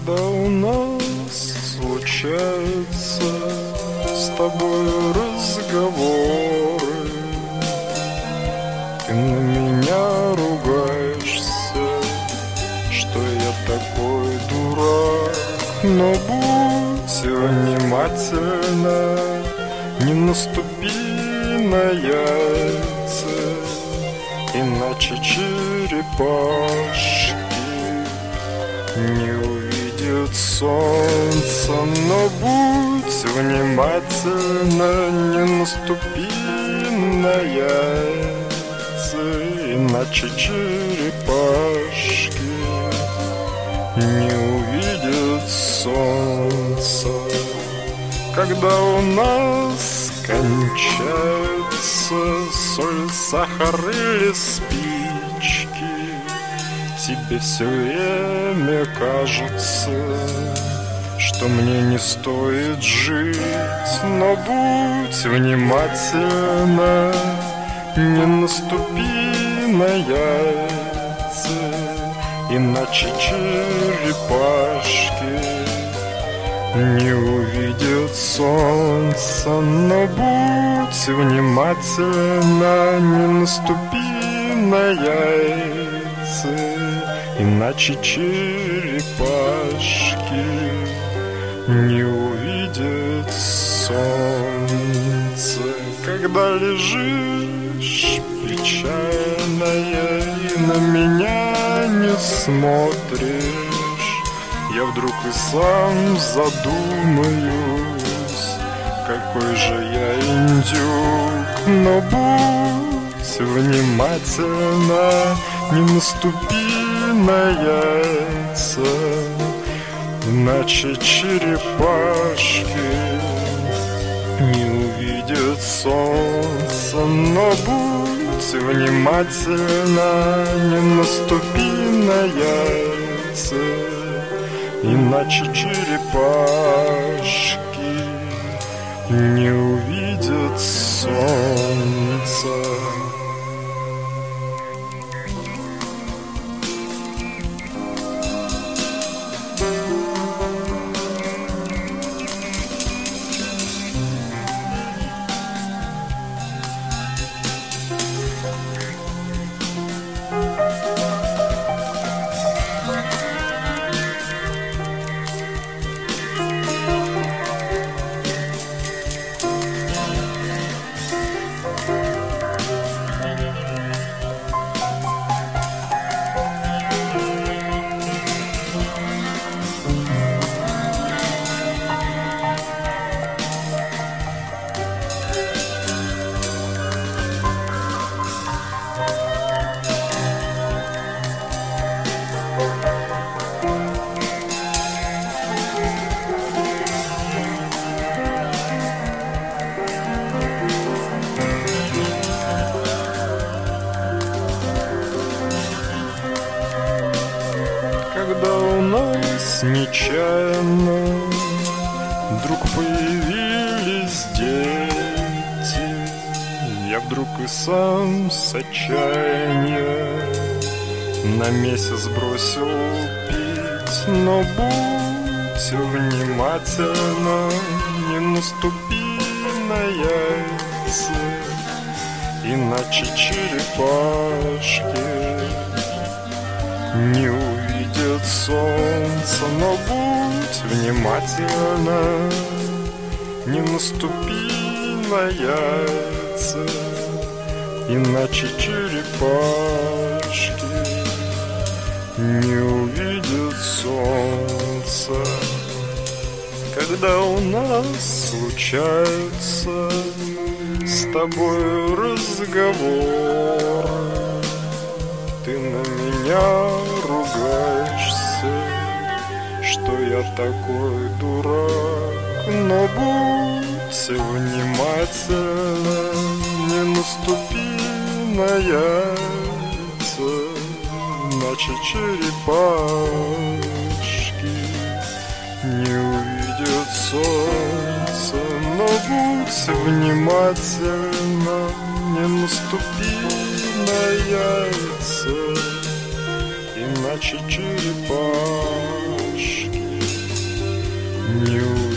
Когда у нас случаются с тобой разговоры, ты на меня ругаешься, что я такой дурак. Но будь внимательна, не наступи на яйца, иначе черепашки не увидят солнца. Но будь внимательна, не наступи на яйца, иначе черепашки не увидят солнца. Когда у нас кончаются соль, сахар или спички, тебе все время кажется, что мне не стоит жить. Но будь внимательна, не наступи на яйца, иначе черепашки не увидят солнца. Но будь внимательна, не наступи на яйца, иначе черепашки не увидят солнце. Когда лежишь печальная и на меня не смотришь, я вдруг и сам задумаюсь, какой же я индюк. Но будь внимательна, не наступи на яйца, иначе черепашки не увидят солнца. Но будь внимательна, не наступи на яйца, иначе черепашки не увидят солнца. Когда у нас нечаянно вдруг появились дети, я вдруг и сам с отчаяния на месяц бросил пить. Но будь внимательна, не наступи на яйца, иначе черепашки не увидят солнца. Но будь внимательна, не наступи на яйца, иначе черепашки не увидят солнца. Когда у нас случаются с тобой разговоры, ты на меня ругаешься, что я такой дурак. Но будь внимательна, не наступи на яйца, иначе черепашки не увидят солнца. Но будь внимательна, не наступи на яйца, иначе черепашки Не